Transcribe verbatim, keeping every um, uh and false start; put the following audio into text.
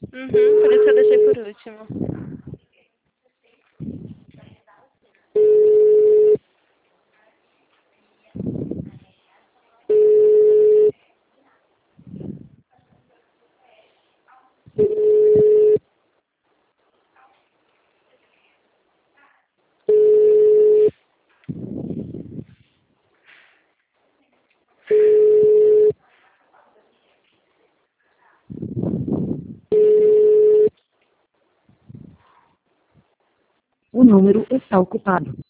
Uhum, por isso que eu deixei por último. O número está ocupado.